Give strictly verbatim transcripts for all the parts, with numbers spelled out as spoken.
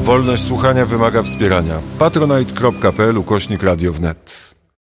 Wolność słuchania wymaga wspierania. patronite kropka p l ukośnik radio wnet.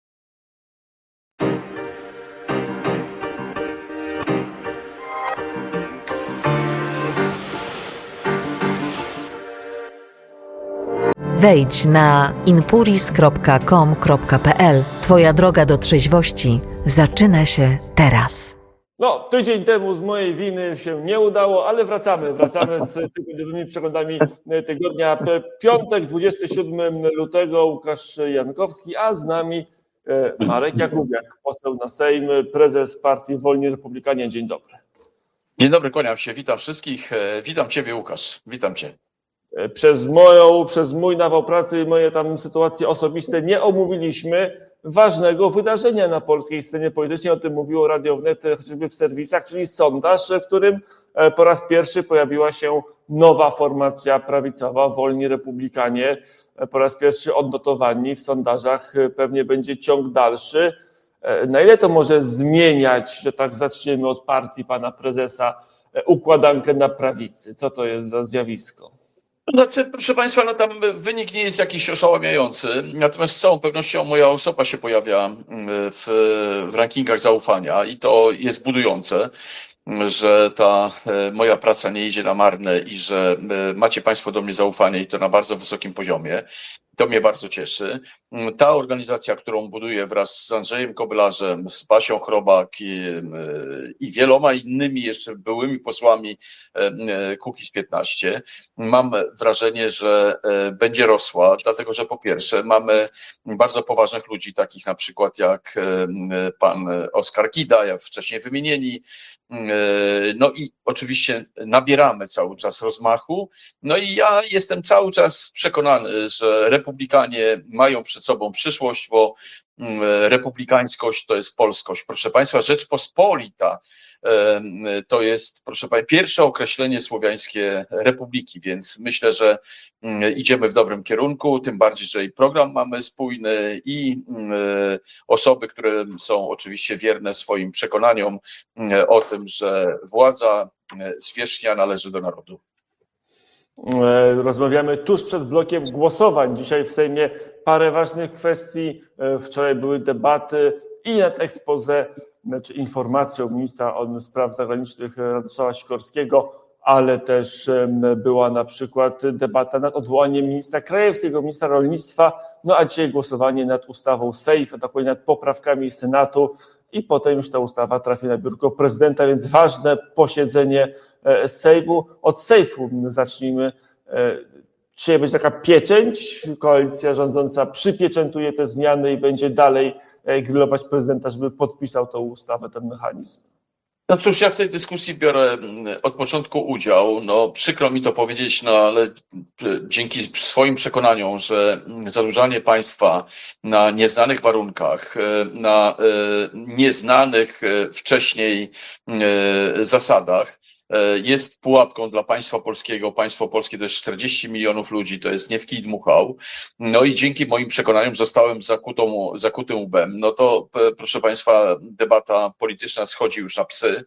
Wejdź na inpuris kropka com kropka p l. Twoja droga do trzeźwości zaczyna się teraz. No, tydzień temu z mojej winy się nie udało, ale wracamy. Wracamy z tygodniowymi przeglądami tygodnia. Piątek, dwudziestego siódmego lutego, Łukasz Jankowski, a z nami Marek Jakubiak, poseł na Sejm, prezes partii Wolni Republikanie. Dzień dobry. Dzień dobry, kłaniam się, witam wszystkich. Witam Ciebie, Łukasz, witam Cię. Przez moją, przez mój nawał pracy i moje tam sytuacje osobiste nie omówiliśmy ważnego wydarzenia na polskiej scenie politycznej. O tym mówiło Radio Wnet, chociażby w serwisach, czyli sondaż, w którym po raz pierwszy pojawiła się nowa formacja prawicowa, Wolni Republikanie. Po raz pierwszy odnotowani w sondażach, pewnie będzie ciąg dalszy. Na ile to może zmieniać, że tak zaczniemy od partii pana prezesa, układankę na prawicy? Co to jest za zjawisko? Znaczy, proszę Państwa, no tam wynik nie jest jakiś oszałamiający, natomiast z całą pewnością moja osoba się pojawia w, w rankingach zaufania i to jest budujące, że ta moja praca nie idzie na marne i że macie Państwo do mnie zaufanie i to na bardzo wysokim poziomie. To mnie bardzo cieszy. Ta organizacja, którą buduję wraz z Andrzejem Kobylarzem, z Basią Chrobak i, i wieloma innymi jeszcze byłymi posłami Kukiz piętnaście, mam wrażenie, że będzie rosła, dlatego że po pierwsze mamy bardzo poważnych ludzi, takich na przykład jak pan Oskar Gida, jak wcześniej wymienieni, no i oczywiście nabieramy cały czas rozmachu, no i ja jestem cały czas przekonany, że Republikanie mają przed sobą przyszłość, bo republikańskość to jest polskość. Proszę Państwa, Rzeczpospolita to jest, proszę Państwa, pierwsze określenie słowiańskie republiki, więc myślę, że idziemy w dobrym kierunku, tym bardziej, że i program mamy spójny i osoby, które są oczywiście wierne swoim przekonaniom o tym, że władza zwierzchnia należy do narodu. Rozmawiamy tuż przed blokiem głosowań. Dzisiaj w Sejmie parę ważnych kwestii. Wczoraj były debaty i nad expose, znaczy informacją ministra spraw zagranicznych Radosława Sikorskiego, ale też była na przykład debata nad odwołaniem ministra Krajewskiego, ministra rolnictwa, no a dzisiaj głosowanie nad ustawą SAFE, dokładnie nad poprawkami Senatu i potem już ta ustawa trafi na biurko prezydenta, więc ważne posiedzenie Sejmu. Od Sejfu zacznijmy. Czy będzie taka pieczęć? Koalicja rządząca przypieczętuje te zmiany i będzie dalej grillować prezydenta, żeby podpisał tą ustawę, ten mechanizm? No cóż, ja w tej dyskusji biorę od początku udział. No przykro mi to powiedzieć, no ale dzięki swoim przekonaniom, że zadłużanie państwa na nieznanych warunkach, na nieznanych wcześniej zasadach jest pułapką dla państwa polskiego. Państwo polskie to jest czterdzieści milionów ludzi, to jest nie w kij dmuchał. No i dzięki moim przekonaniom zostałem zakutą, zakutym łbem. No to proszę Państwa, debata polityczna schodzi już na psy,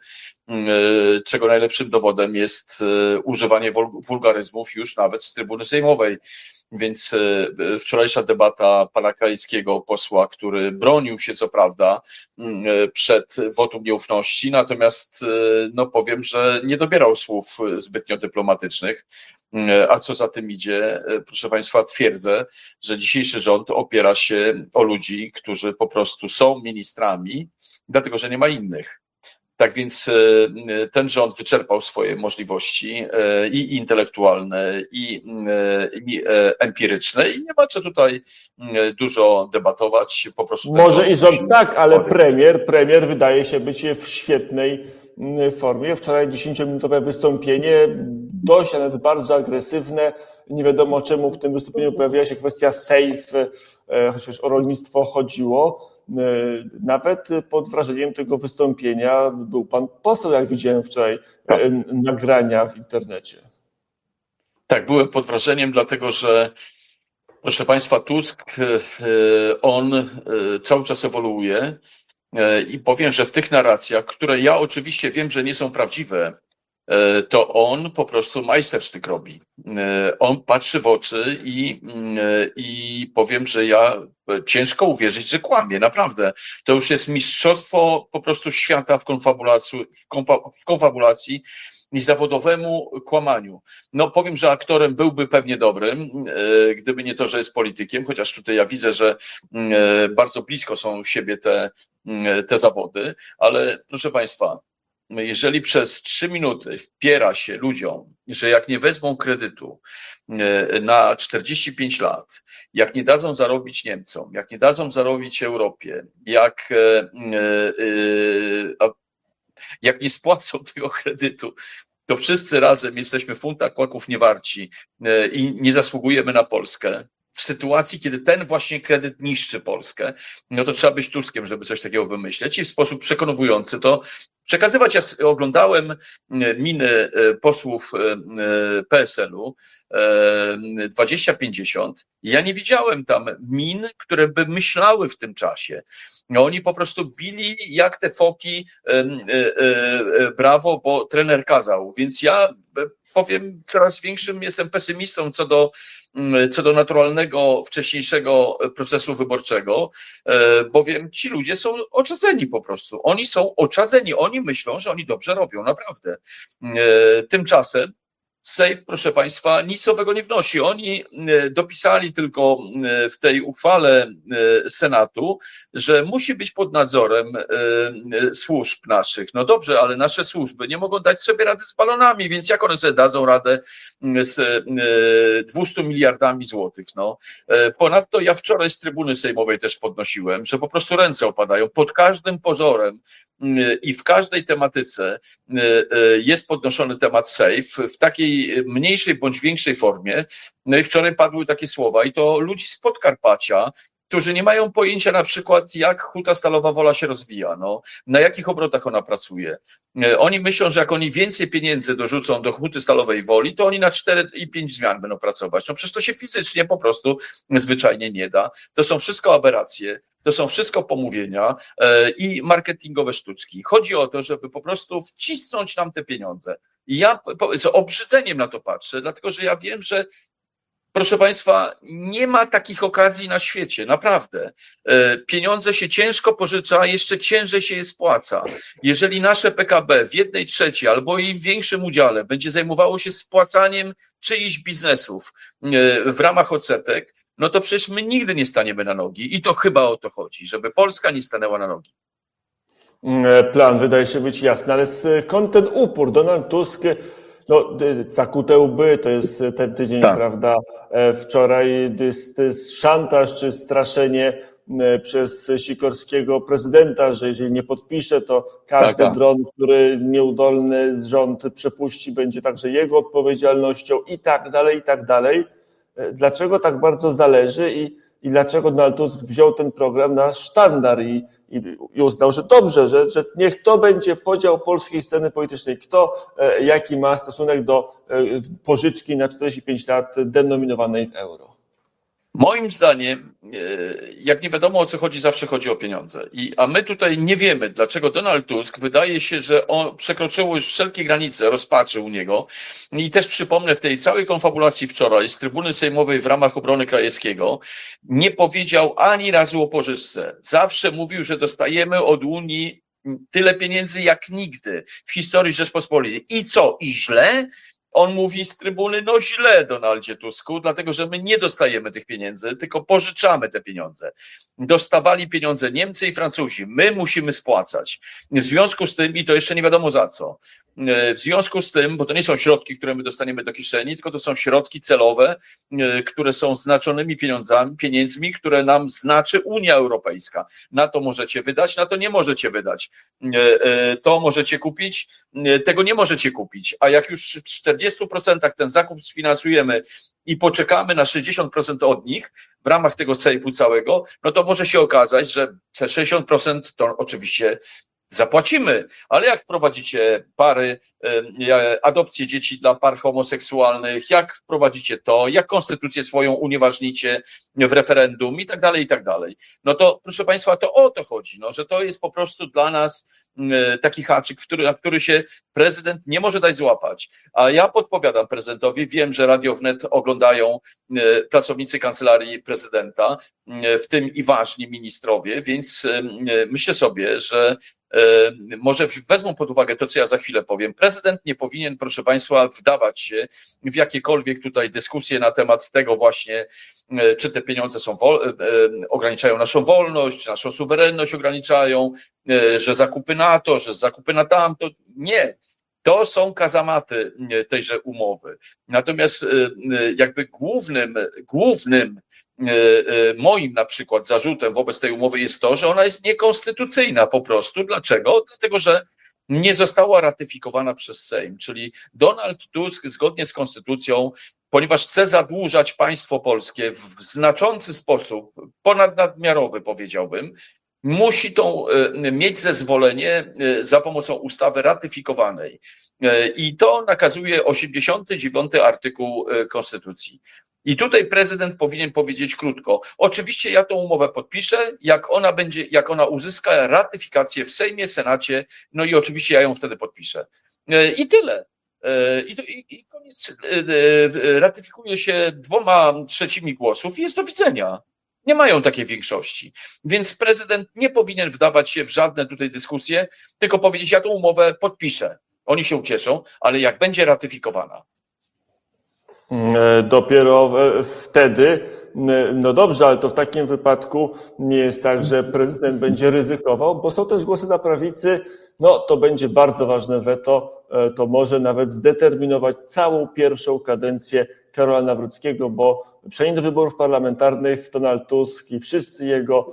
czego najlepszym dowodem jest używanie wulgaryzmów już nawet z trybuny sejmowej. Więc wczorajsza debata pana Krajewskiego, posła, który bronił się co prawda przed wotum nieufności, natomiast no powiem, że nie dobierał słów zbytnio dyplomatycznych. A co za tym idzie, proszę Państwa, twierdzę, że dzisiejszy rząd opiera się o ludzi, którzy po prostu są ministrami, dlatego że nie ma innych. Tak więc ten rząd wyczerpał swoje możliwości i intelektualne, i, i empiryczne i nie ma co tutaj dużo debatować. Po prostu może i rząd tak, ale premier, premier wydaje się być w świetnej formie. Wczoraj dziesięciominutowe wystąpienie, dość, a nawet bardzo agresywne. Nie wiadomo czemu w tym wystąpieniu pojawiła się kwestia SAFE, chociaż o rolnictwo chodziło. Nawet pod wrażeniem tego wystąpienia był pan poseł, jak widziałem wczoraj nagrania w internecie. Tak, byłem pod wrażeniem, dlatego że proszę Państwa, Tusk, on cały czas ewoluuje i powiem, że w tych narracjach, które ja oczywiście wiem, że nie są prawdziwe, to on po prostu majstersztyk robi. On patrzy w oczy i, i powiem, że ja ciężko uwierzyć, że kłamie, naprawdę. To już jest mistrzostwo po prostu świata w konfabulacji, w, kompa, w konfabulacji i zawodowemu kłamaniu. No powiem, że aktorem byłby pewnie dobrym, gdyby nie to, że jest politykiem, chociaż tutaj ja widzę, że bardzo blisko są siebie te, te zawody, ale proszę Państwa, jeżeli przez trzy minuty wpiera się ludziom, że jak nie wezmą kredytu na czterdzieści pięć lat, jak nie dadzą zarobić Niemcom, jak nie dadzą zarobić Europie, jak, jak nie spłacą tego kredytu, to wszyscy razem jesteśmy funta kłaków niewarci i nie zasługujemy na Polskę. W sytuacji, kiedy ten właśnie kredyt niszczy Polskę, no to trzeba być Tuskiem, żeby coś takiego wymyśleć i w sposób przekonujący to przekazywać. Ja oglądałem miny posłów P S L u dwadzieścia pięćdziesiąt i ja nie widziałem tam min, które by myślały w tym czasie. No oni po prostu bili jak te foki brawo, bo trener kazał. Więc ja powiem, coraz większym jestem pesymistą co do, co do naturalnego, wcześniejszego procesu wyborczego, bowiem ci ludzie są oczadzeni po prostu. Oni są oczadzeni, oni myślą, że oni dobrze robią, naprawdę. Tymczasem Sejf, proszę Państwa, nic nowego nie wnosi. Oni dopisali tylko w tej uchwale Senatu, że musi być pod nadzorem służb naszych. No dobrze, ale nasze służby nie mogą dać sobie rady z balonami, więc jak one sobie dadzą radę z dwieście miliardami złotych? No. Ponadto ja wczoraj z trybuny sejmowej też podnosiłem, że po prostu ręce opadają. Pod każdym pozorem i w każdej tematyce jest podnoszony temat Sejf w takiej mniejszej bądź większej formie. No i wczoraj padły takie słowa i to ludzi z Podkarpacia, którzy nie mają pojęcia na przykład, jak Huta Stalowa Wola się rozwija, no, na jakich obrotach ona pracuje. Oni myślą, że jak oni więcej pieniędzy dorzucą do Huty Stalowej Woli, to oni na cztery i pięć zmian będą pracować. No przecież to się fizycznie po prostu zwyczajnie nie da. To są wszystko aberracje, to są wszystko pomówienia e, i marketingowe sztuczki. Chodzi o to, żeby po prostu wcisnąć nam te pieniądze. I ja po, z obrzydzeniem na to patrzę, dlatego że ja wiem, że proszę Państwa, nie ma takich okazji na świecie, naprawdę. Pieniądze się ciężko pożycza, jeszcze ciężej się je spłaca. Jeżeli nasze P K B w jednej trzeciej albo i w większym udziale będzie zajmowało się spłacaniem czyichś biznesów w ramach odsetek, no to przecież my nigdy nie staniemy na nogi i to chyba o to chodzi, żeby Polska nie stanęła na nogi. Plan wydaje się być jasny, ale skąd ten upór? Donald Tusk, no, zakute łby, to jest ten tydzień, tak, prawda? Wczoraj to jest szantaż czy straszenie przez Sikorskiego prezydenta, że jeżeli nie podpisze, to każdy tak, tak. dron, który nieudolny rząd przepuści, będzie także jego odpowiedzialnością i tak dalej, i tak dalej. Dlaczego tak bardzo zależy i, i dlaczego Donald Tusk wziął ten program na sztandar i, i, i uznał, że dobrze, że, że niech to będzie podział polskiej sceny politycznej, kto e, jaki ma stosunek do e, pożyczki na czterdzieści pięć lat denominowanej w euro. Moim zdaniem, jak nie wiadomo o co chodzi, zawsze chodzi o pieniądze. I, a my tutaj nie wiemy, dlaczego Donald Tusk, wydaje się, że on przekroczyło już wszelkie granice rozpaczy u niego. I też przypomnę, w tej całej konfabulacji wczoraj z trybuny sejmowej w ramach obrony Krajewskiego nie powiedział ani razu o pożyczce. Zawsze mówił, że dostajemy od Unii tyle pieniędzy jak nigdy w historii Rzeczpospolitej. I co? I źle? On mówi z trybuny, no źle, Donaldzie Tusku, dlatego że my nie dostajemy tych pieniędzy, tylko pożyczamy te pieniądze. Dostawali pieniądze Niemcy i Francuzi, my musimy spłacać. W związku z tym, i to jeszcze nie wiadomo za co, w związku z tym, bo to nie są środki, które my dostaniemy do kieszeni, tylko to są środki celowe, które są znaczonymi pieniądzami, pieniędzmi, które nam znaczy Unia Europejska. Na to możecie wydać, na to nie możecie wydać. To możecie kupić, tego nie możecie kupić. A jak już w czterdziestu procentach ten zakup sfinansujemy i poczekamy na sześćdziesiąt procent od nich w ramach tego cejpu całego, no to może się okazać, że te sześćdziesiąt procent to oczywiście zapłacimy, ale jak wprowadzicie pary, adopcję dzieci dla par homoseksualnych, jak wprowadzicie to, jak konstytucję swoją unieważnicie w referendum i tak dalej, i tak dalej. No to proszę Państwa, to o to chodzi, no, że to jest po prostu dla nas taki haczyk, który, na który się prezydent nie może dać złapać. A ja podpowiadam prezydentowi, wiem, że Radio Wnet oglądają pracownicy kancelarii prezydenta, w tym i ważni ministrowie, więc myślę sobie, że może wezmą pod uwagę to, co ja za chwilę powiem. Prezydent nie powinien, proszę Państwa, wdawać się w jakiekolwiek tutaj dyskusje na temat tego właśnie, czy te pieniądze są wol- ograniczają naszą wolność, czy naszą suwerenność ograniczają, że zakupy na to, że zakupy na tamto. Nie. To są kazamaty tejże umowy. Natomiast jakby głównym, głównym moim na przykład zarzutem wobec tej umowy jest to, że ona jest niekonstytucyjna po prostu. Dlaczego? Dlatego, że nie została ratyfikowana przez Sejm, czyli Donald Tusk zgodnie z konstytucją, ponieważ chce zadłużać państwo polskie w znaczący sposób, ponadnadmiarowy powiedziałbym, musi tą, mieć zezwolenie za pomocą ustawy ratyfikowanej. I to nakazuje osiemdziesiąty dziewiąty artykuł Konstytucji. I tutaj prezydent powinien powiedzieć krótko: oczywiście ja tą umowę podpiszę, jak ona będzie, jak ona uzyska ratyfikację w Sejmie, Senacie, no i oczywiście ja ją wtedy podpiszę. I tyle. I, to, i, i koniec. Ratyfikuje się dwoma trzecimi głosów i jest do widzenia. Nie mają takiej większości. Więc prezydent nie powinien wdawać się w żadne tutaj dyskusje, tylko powiedzieć: ja tą umowę podpiszę. Oni się ucieszą, ale jak będzie ratyfikowana. Dopiero wtedy, no dobrze, ale to w takim wypadku nie jest tak, że prezydent będzie ryzykował, bo są też głosy na prawicy, no to będzie bardzo ważne weto, to może nawet zdeterminować całą pierwszą kadencję Karola Nawrockiego, bo przynajmniej do wyborów parlamentarnych Donald Tusk i wszyscy jego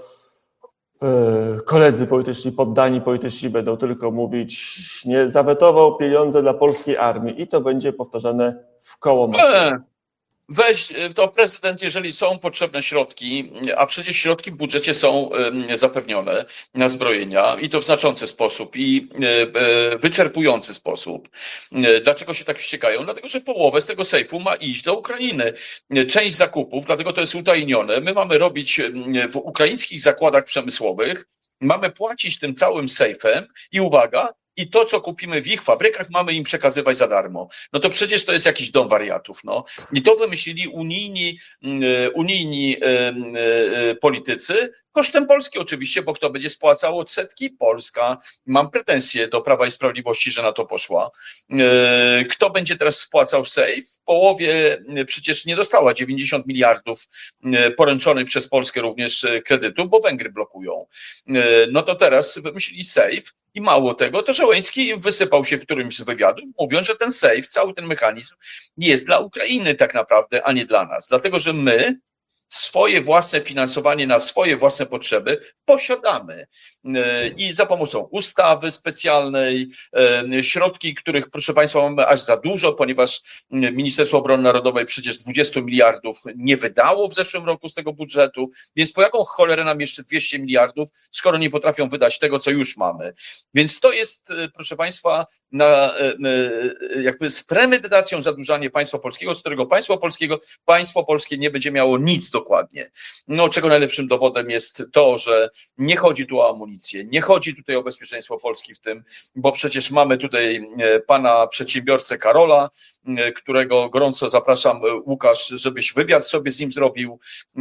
koledzy polityczni, poddani polityczni będą tylko mówić: nie zawetował pieniądze dla polskiej armii, i to będzie powtarzane w koło mocy. Weź, to prezydent, jeżeli są potrzebne środki, a przecież środki w budżecie są zapewnione na zbrojenia i to w znaczący sposób i wyczerpujący sposób. Dlaczego się tak wściekają? Dlatego, że połowę z tego sejfu ma iść do Ukrainy. Część zakupów, dlatego to jest utajnione. My mamy robić w ukraińskich zakładach przemysłowych, mamy płacić tym całym sejfem i uwaga, i to, co kupimy w ich fabrykach, mamy im przekazywać za darmo. No to przecież to jest jakiś dom wariatów, no. I to wymyślili unijni, unijni politycy, kosztem Polski oczywiście, bo kto będzie spłacał odsetki? Polska. Mam pretensje do Prawa i Sprawiedliwości, że na to poszła. Kto będzie teraz spłacał sejf? W połowie przecież nie dostała dziewięćdziesiąt miliardów poręczonych przez Polskę również kredytu, bo Węgry blokują. No to teraz wymyślili sejf. I mało tego, to Żeleński wysypał się w którymś z wywiadów, mówiąc, że ten sejf, cały ten mechanizm jest dla Ukrainy tak naprawdę, a nie dla nas. Dlatego, że my swoje własne finansowanie na swoje własne potrzeby posiadamy. I za pomocą ustawy specjalnej, środki, których, proszę Państwa, mamy aż za dużo, ponieważ Ministerstwo Obrony Narodowej przecież dwadzieścia miliardów nie wydało w zeszłym roku z tego budżetu, więc po jaką cholerę nam jeszcze dwieście miliardów, skoro nie potrafią wydać tego, co już mamy. Więc to jest, proszę Państwa, na, jakby z premedytacją zadłużanie państwa polskiego, z którego państwo polskiego, państwo polskie nie będzie miało nic dokładnie. No, czego najlepszym dowodem jest to, że nie chodzi tu o amunicję, nie chodzi tutaj o bezpieczeństwo Polski w tym, bo przecież mamy tutaj pana przedsiębiorcę Karola, którego gorąco zapraszam, Łukasz, żebyś wywiad sobie z nim zrobił.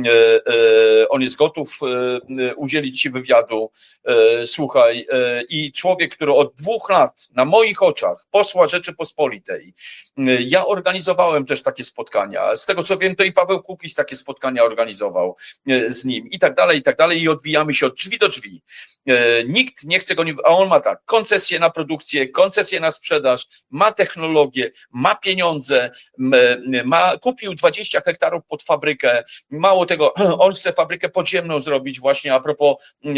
On jest gotów udzielić ci wywiadu. Słuchaj, i człowiek, który od dwóch lat na moich oczach, posła Rzeczypospolitej, ja organizowałem też takie spotkania. Z tego co wiem, to i Paweł Kukiz takie spotkania organizował z nim i tak dalej, i tak dalej, i odbijamy się od drzwi do drzwi. Nikt nie chce go, nie, a on ma tak, koncesję na produkcję, koncesję na sprzedaż, ma technologię, ma pieniądze, ma, kupił dwadzieścia hektarów pod fabrykę, mało tego, on chce fabrykę podziemną zrobić właśnie a propos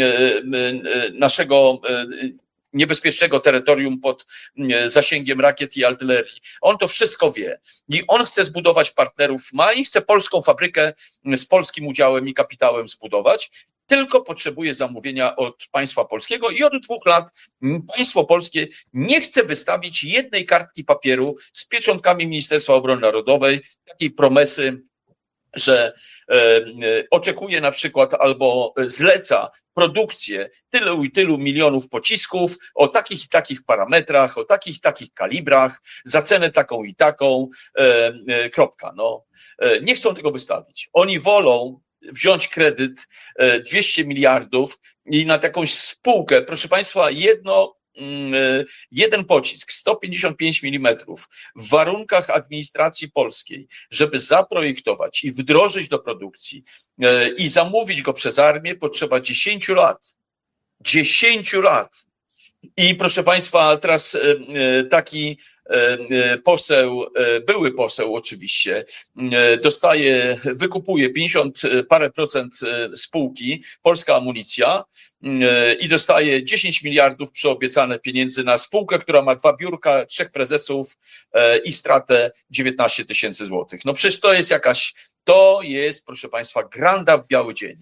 naszego niebezpiecznego terytorium pod zasięgiem rakiet i artylerii. On to wszystko wie i on chce zbudować partnerów, ma i chce polską fabrykę z polskim udziałem i kapitałem zbudować, tylko potrzebuje zamówienia od państwa polskiego i od dwóch lat państwo polskie nie chce wystawić jednej kartki papieru z pieczątkami Ministerstwa Obrony Narodowej, takiej promesy, że e, oczekuje na przykład albo zleca produkcję tylu i tylu milionów pocisków o takich i takich parametrach, o takich i takich kalibrach, za cenę taką i taką, e, e, kropka. No. E, nie chcą tego wystawić. Oni wolą wziąć kredyt e, dwieście miliardów i na jakąś spółkę, proszę Państwa, jedno jeden pocisk sto pięćdziesiąt pięć milimetrów w warunkach administracji polskiej, żeby zaprojektować i wdrożyć do produkcji i zamówić go przez armię, potrzeba dziesięć lat. dziesięć lat. I proszę Państwa, teraz taki poseł, były poseł oczywiście, dostaje, wykupuje pięćdziesiąt parę procent spółki, Polska Amunicja, i dostaje dziesięć miliardów przyobiecane pieniędzy na spółkę, która ma dwa biurka, trzech prezesów i stratę dziewiętnaście tysięcy złotych. No przecież to jest jakaś, to jest, proszę Państwa, granda w biały dzień.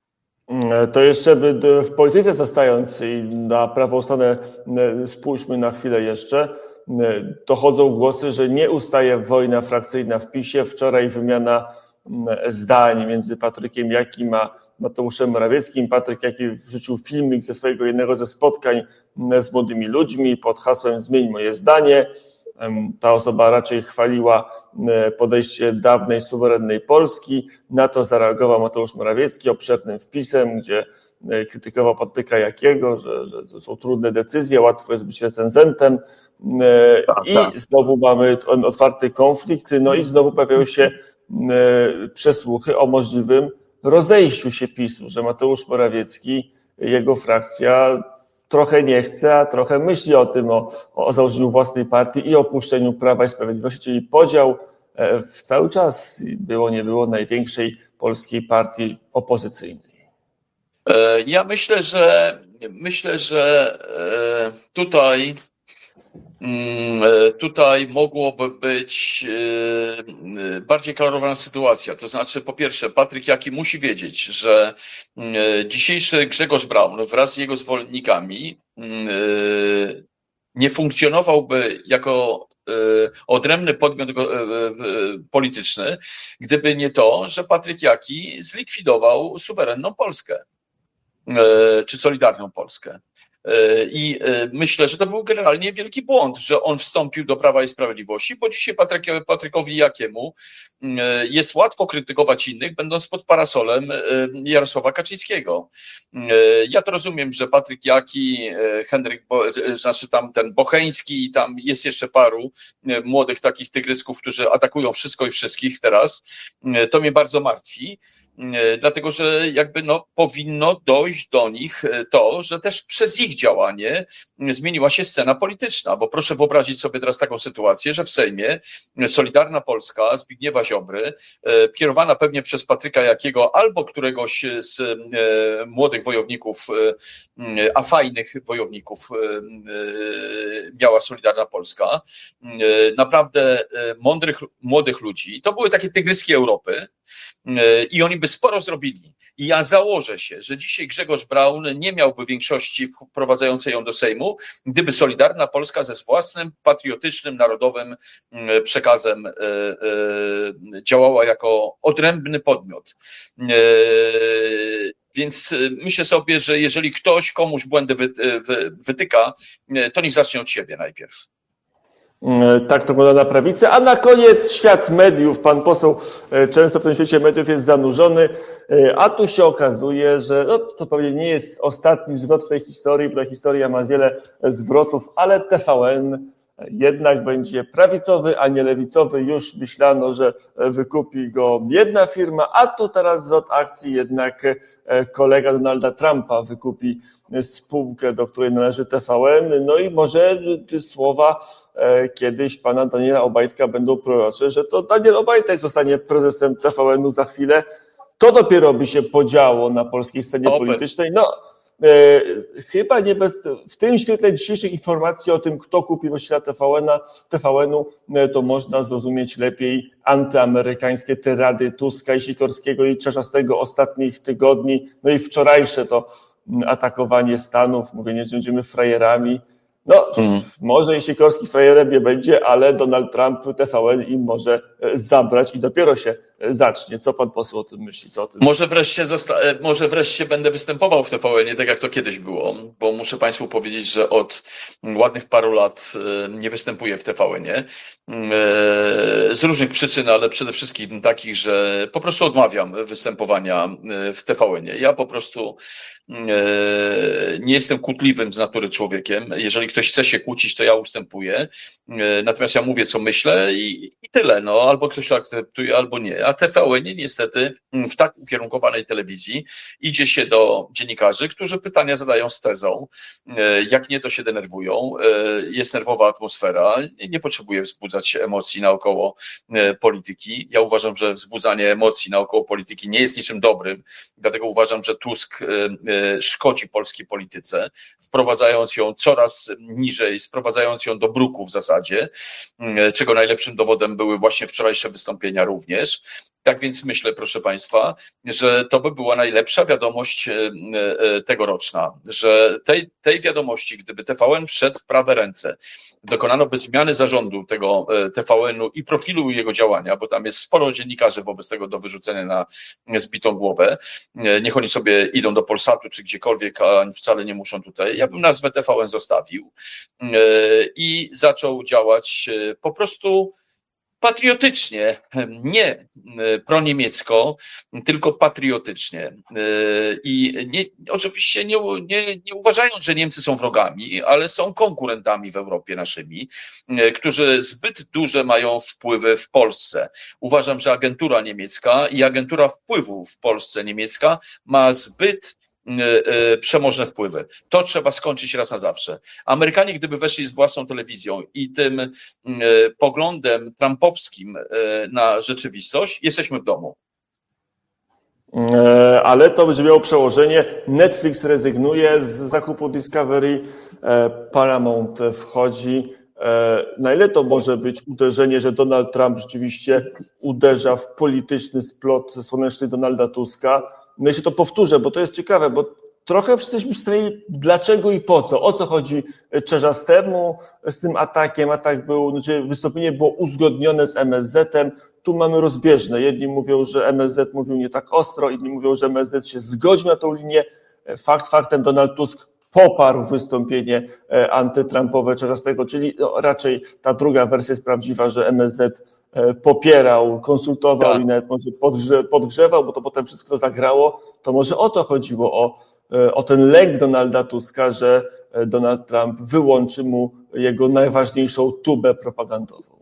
To jeszcze w polityce zostając i na prawą stronę spójrzmy na chwilę jeszcze. Dochodzą głosy, że nie ustaje wojna frakcyjna w PiSie. Wczoraj wymiana zdań między Patrykiem Jakim a Mateuszem Morawieckim. Patryk Jaki wrzucił filmik ze swojego jednego ze spotkań z młodymi ludźmi pod hasłem "Zmień moje zdanie". Ta osoba raczej chwaliła podejście dawnej, suwerennej Polski. Na to zareagował Mateusz Morawiecki obszernym wpisem, gdzie krytykował Patryka Jakiego, że, że to są trudne decyzje, łatwo jest być recenzentem. I znowu mamy otwarty konflikt, no i znowu pojawiają się przesłuchy o możliwym rozejściu się PiSu, że Mateusz Morawiecki, jego frakcja trochę nie chce, a trochę myśli o tym, o, o założeniu własnej partii i opuszczeniu Prawa i Sprawiedliwości, czyli podział w cały czas było, nie było największej polskiej partii opozycyjnej. Ja myślę, że myślę, że tutaj Tutaj mogłoby być bardziej klarowana sytuacja. To znaczy, po pierwsze, Patryk Jaki musi wiedzieć, że dzisiejszy Grzegorz Braun wraz z jego zwolennikami nie funkcjonowałby jako odrębny podmiot polityczny, gdyby nie to, że Patryk Jaki zlikwidował suwerenną Polskę czy Solidarną Polskę. I myślę, że to był generalnie wielki błąd, że on wstąpił do Prawa i Sprawiedliwości, bo dzisiaj Patryk, Patrykowi Jakiemu jest łatwo krytykować innych, będąc pod parasolem Jarosława Kaczyńskiego. Ja to rozumiem, że Patryk Jaki, Henryk, znaczy tam ten Bocheński i tam jest jeszcze paru młodych takich tygrysków, którzy atakują wszystko i wszystkich teraz. To mnie bardzo martwi. Dlatego, że jakby no, powinno dojść do nich to, że też przez ich działanie zmieniła się scena polityczna, bo proszę wyobrazić sobie teraz taką sytuację, że w Sejmie Solidarna Polska Zbigniewa Ziobry, kierowana pewnie przez Patryka Jakiego albo któregoś z młodych wojowników, a fajnych wojowników miała Solidarna Polska, naprawdę mądrych, młodych ludzi. To były takie tygryski Europy i oni by sporo zrobili. I ja założę się, że dzisiaj Grzegorz Braun nie miałby większości wprowadzającej ją do Sejmu, gdyby Solidarna Polska ze własnym patriotycznym, narodowym przekazem działała jako odrębny podmiot. Więc myślę sobie, że jeżeli ktoś komuś błędy wytyka, to niech zacznie od siebie najpierw. Tak to wygląda na prawicy. A na koniec świat mediów. Pan poseł często w tym świecie mediów jest zanurzony, a tu się okazuje, że no, to pewnie nie jest ostatni zwrot w tej historii, bo ta historia ma wiele zwrotów, ale T V N jednak będzie prawicowy, a nie lewicowy. Już myślano, że wykupi go jedna firma, a tu teraz zwrot akcji, jednak kolega Donalda Trumpa wykupi spółkę, do której należy T V N. No i może słowa kiedyś pana Daniela Obajtka będą prorocze, że to Daniel Obajtek zostanie prezesem T V N-u za chwilę. To dopiero by się podziało na polskiej scenie Oby. politycznej. No, e, chyba nie bez, w tym świetle dzisiejszych informacji o tym, kto kupi właściciela T V N-a, T V N-u, to można zrozumieć lepiej antyamerykańskie tyrady Tuska i Sikorskiego i Czarzastego ostatnich tygodni, no i wczorajsze to atakowanie Stanów, mówienie, że będziemy frajerami. No, hmm. może i Sikorski frajerem nie będzie, ale Donald Trump T V N im może zabrać i dopiero się zacznie. Co pan poseł o tym myśli? Co o tym Może wreszcie, zosta- może wreszcie będę występował w T V N-ie, tak jak to kiedyś było, bo muszę Państwu powiedzieć, że od ładnych paru lat nie występuję w T V N-ie z różnych przyczyn, ale przede wszystkim takich, że po prostu odmawiam występowania w T V N-ie. Ja po prostu nie jestem kłótliwym z natury człowiekiem. Jeżeli ktoś chce się kłócić, to ja ustępuję. Natomiast ja mówię, co myślę i, i tyle. No, albo ktoś to akceptuje, albo nie. A T V N niestety w tak ukierunkowanej telewizji idzie się do dziennikarzy, którzy pytania zadają z tezą. Jak nie, to się denerwują. Jest nerwowa atmosfera. Nie potrzebuję wzbudzać emocji naokoło polityki. Ja uważam, że wzbudzanie emocji naokoło polityki nie jest niczym dobrym. Dlatego uważam, że Tusk szkodzi polskiej polityce, wprowadzając ją coraz niżej, sprowadzając ją do bruku w zasadzie, czego najlepszym dowodem były właśnie wczorajsze wystąpienia również. Tak więc myślę, proszę Państwa, że to by była najlepsza wiadomość tegoroczna, że tej, tej wiadomości, gdyby T V N wszedł w prawe ręce, dokonano by zmiany zarządu tego T V N-u i profilu jego działania, bo tam jest sporo dziennikarzy wobec tego do wyrzucenia na zbitą głowę. Niech oni sobie idą do Polsatu czy gdziekolwiek, a wcale nie muszą tutaj. Ja bym nazwę T V N zostawił i zaczął działać po prostu patriotycznie, nie proniemiecko, tylko patriotycznie. I nie, oczywiście nie, nie, nie uważając, że Niemcy są wrogami, ale są konkurentami w Europie naszymi, którzy zbyt duże mają wpływy w Polsce. Uważam, że agentura niemiecka i agentura wpływu w Polsce niemiecka ma zbyt przemożne wpływy. To trzeba skończyć raz na zawsze. Amerykanie, gdyby weszli z własną telewizją i tym poglądem trumpowskim na rzeczywistość, jesteśmy w domu. Ale to będzie miało przełożenie. Netflix rezygnuje z zakupu Discovery, Paramount wchodzi. Na ile to może być uderzenie, że Donald Trump rzeczywiście uderza w polityczny splot słoneczny Donalda Tuska? No i się to powtórzę, bo to jest ciekawe, bo trochę wszyscy jesteśmy myśleli, dlaczego i po co, o co chodzi Czerzastemu z tym atakiem. Atak był, znaczy wystąpienie było uzgodnione z M S Z-em, tu mamy rozbieżne. Jedni mówią, że M S Z mówił nie tak ostro, inni mówią, że M S Z się zgodził na tą linię. Fakt faktem Donald Tusk poparł wystąpienie antytrumpowe Czerzastego, czyli no, raczej ta druga wersja jest prawdziwa, że M S Z popierał, konsultował tak. I nawet może podgrze, podgrzewał, bo to potem wszystko zagrało, to może o to chodziło, o, o ten lęk Donalda Tuska, że Donald Trump wyłączy mu jego najważniejszą tubę propagandową.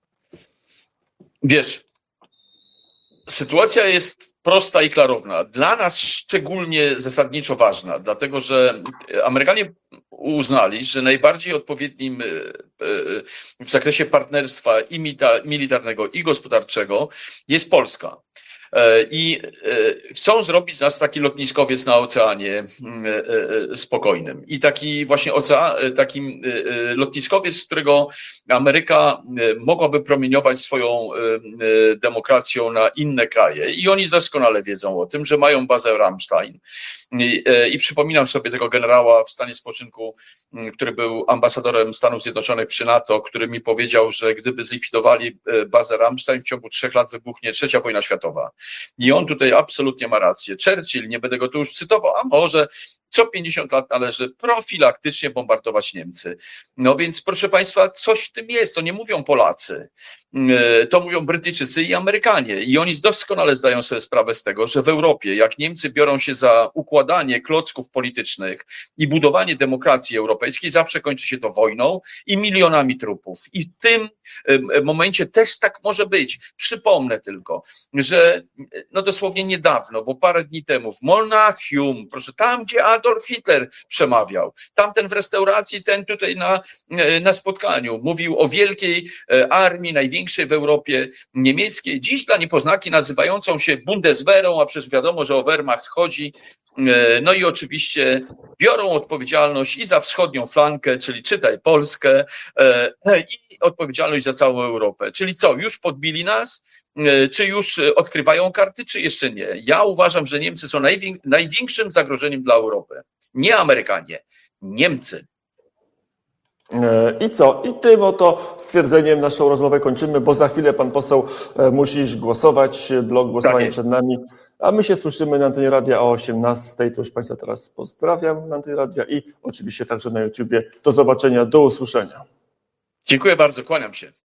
Wiesz, sytuacja jest prosta i klarowna. Dla nas szczególnie zasadniczo ważna, dlatego że Amerykanie uznali, że najbardziej odpowiednim w zakresie partnerstwa i militarnego, i gospodarczego jest Polska. I chcą zrobić z nas taki lotniskowiec na oceanie spokojnym. I taki właśnie ocean, taki lotniskowiec, z którego Ameryka mogłaby promieniować swoją demokracją na inne kraje. I oni doskonale wiedzą o tym, że mają bazę Ramstein. I, I przypominam sobie tego generała w stanie spoczynku, który był ambasadorem Stanów Zjednoczonych przy NATO, który mi powiedział, że gdyby zlikwidowali bazę Ramstein, w ciągu trzech lat wybuchnie trzecia wojna światowa. I on tutaj absolutnie ma rację. Churchill, nie będę go tu już cytował, a może co pięćdziesiąt lat należy profilaktycznie bombardować Niemcy. No więc proszę Państwa, coś w tym jest, to nie mówią Polacy, to mówią Brytyjczycy i Amerykanie i oni doskonale zdają sobie sprawę z tego, że w Europie, jak Niemcy biorą się za układanie klocków politycznych i budowanie demokracji europejskiej, zawsze kończy się to wojną i milionami trupów. I w tym momencie też tak może być. Przypomnę tylko, że no dosłownie niedawno, bo parę dni temu w Monachium, proszę, tam gdzie Adolf Hitler przemawiał, tamten w restauracji, ten tutaj na, na spotkaniu mówił o wielkiej armii, największej w Europie niemieckiej, dziś dla niepoznaki nazywającą się Bundeswehrą, a przecież wiadomo, że o Wehrmacht chodzi. No i oczywiście biorą odpowiedzialność i za wschodnią flankę, czyli czytaj Polskę, i odpowiedzialność za całą Europę. Czyli co, już podbili nas? Czy już odkrywają karty, czy jeszcze nie? Ja uważam, że Niemcy są największym zagrożeniem dla Europy. Nie Amerykanie, Niemcy. I co? I tym oto stwierdzeniem naszą rozmowę kończymy, bo za chwilę pan poseł musi iść głosować, blok głosowania Tak przed nami, a my się słyszymy na antenie radia o osiemnastej. To już Państwa teraz pozdrawiam na antenie radia i oczywiście także na YouTubie. Do zobaczenia, do usłyszenia. Dziękuję bardzo, kłaniam się.